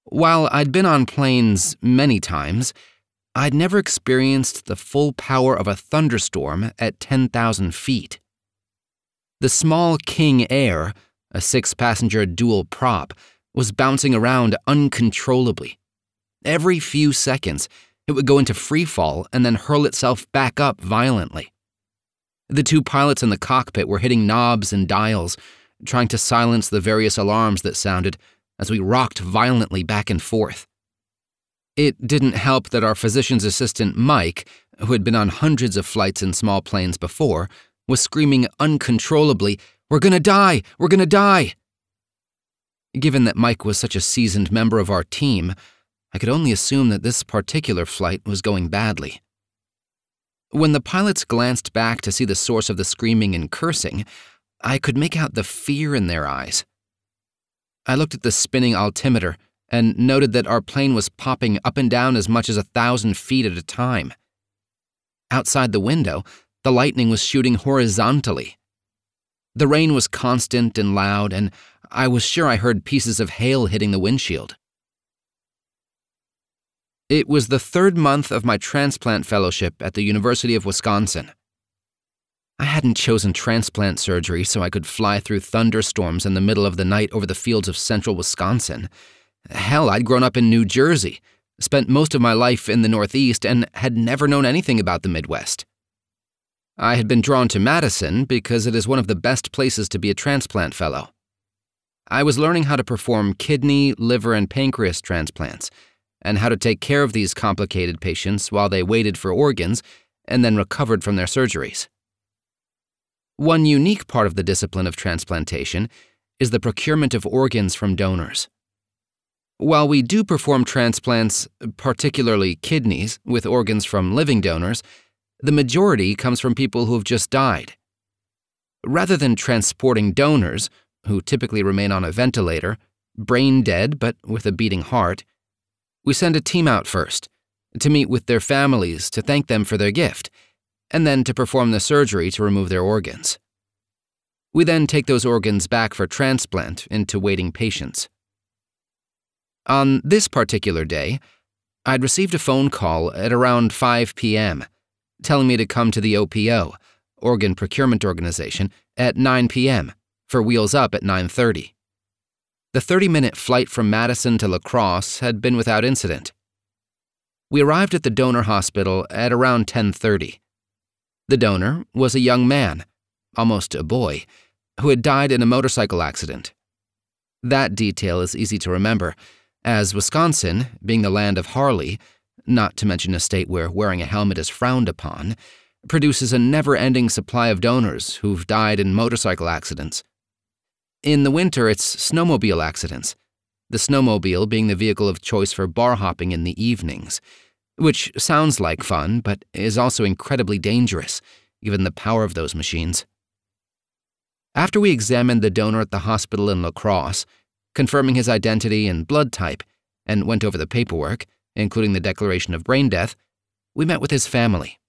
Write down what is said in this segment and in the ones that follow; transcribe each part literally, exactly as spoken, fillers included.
While I'd been on planes many times, I'd never experienced the full power of a thunderstorm at ten thousand feet. The small King Air, a six-passenger dual prop, was bouncing around uncontrollably. Every few seconds, it would go into freefall and then hurl itself back up violently. The two pilots in the cockpit were hitting knobs and dials, trying to silence the various alarms that sounded as we rocked violently back and forth. It didn't help that our physician's assistant, Mike, who had been on hundreds of flights in small planes before, was screaming uncontrollably, "We're gonna die! We're gonna die!" Given that Mike was such a seasoned member of our team, I could only assume that this particular flight was going badly. When the pilots glanced back to see the source of the screaming and cursing, I could make out the fear in their eyes. I looked at the spinning altimeter and noted that our plane was popping up and down as much as a thousand feet at a time. Outside the window, the lightning was shooting horizontally. The rain was constant and loud, and I was sure I heard pieces of hail hitting the windshield. It was the third month of my transplant fellowship at the University of Wisconsin. I hadn't chosen transplant surgery so I could fly through thunderstorms in the middle of the night over the fields of central Wisconsin. Hell, I'd grown up in New Jersey, spent most of my life in the Northeast, and had never known anything about the Midwest. I had been drawn to Madison because it is one of the best places to be a transplant fellow. I was learning how to perform kidney, liver, and pancreas transplants, and how to take care of these complicated patients while they waited for organs and then recovered from their surgeries. One unique part of the discipline of transplantation is the procurement of organs from donors. While we do perform transplants, particularly kidneys, with organs from living donors, the majority comes from people who have just died. Rather than transporting donors, who typically remain on a ventilator, brain dead but with a beating heart, we send a team out first, to meet with their families to thank them for their gift, and then to perform the surgery to remove their organs. We then take those organs back for transplant into waiting patients. On this particular day, I'd received a phone call at around five p.m., telling me to come to the O P O, Organ Procurement Organization, at nine p.m., for Wheels Up at nine thirty. The thirty-minute flight from Madison to La Crosse had been without incident. We arrived at the donor hospital at around ten thirty. The donor was a young man, almost a boy, who had died in a motorcycle accident. That detail is easy to remember, as Wisconsin, being the land of Harley, not to mention a state where wearing a helmet is frowned upon, produces a never-ending supply of donors who've died in motorcycle accidents. In the winter, it's snowmobile accidents, the snowmobile being the vehicle of choice for bar hopping in the evenings, which sounds like fun, but is also incredibly dangerous, given the power of those machines. After we examined the donor at the hospital in La Crosse, confirming his identity and blood type, and went over the paperwork, including the declaration of brain death, we met with his family.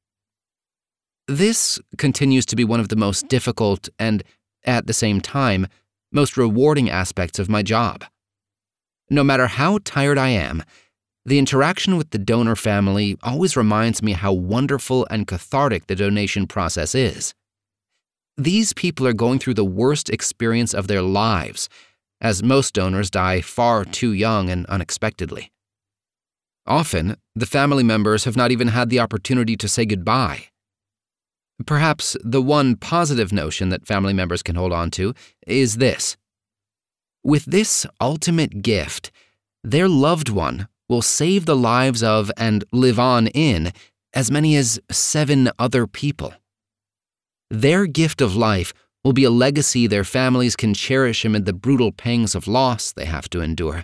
This continues to be one of the most difficult and, at the same time, most rewarding aspects of my job. No matter how tired I am, the interaction with the donor family always reminds me how wonderful and cathartic the donation process is. These people are going through the worst experience of their lives, as most donors die far too young and unexpectedly. Often, the family members have not even had the opportunity to say goodbye. Perhaps the one positive notion that family members can hold on to is this. With this ultimate gift, their loved one will save the lives of and live on in as many as seven other people. Their gift of life will be a legacy their families can cherish amid the brutal pangs of loss they have to endure.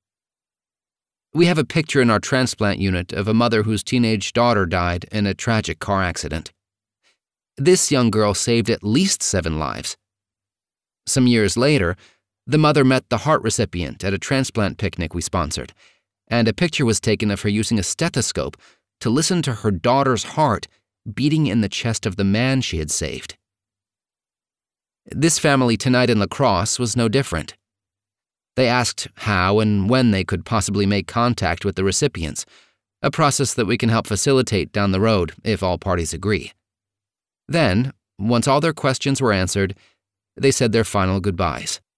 We have a picture in our transplant unit of a mother whose teenage daughter died in a tragic car accident. This young girl saved at least seven lives. Some years later, the mother met the heart recipient at a transplant picnic we sponsored, and a picture was taken of her using a stethoscope to listen to her daughter's heart beating in the chest of the man she had saved. This family tonight in La Crosse was no different. They asked how and when they could possibly make contact with the recipients, a process that we can help facilitate down the road if all parties agree. Then, once all their questions were answered, they said their final goodbyes.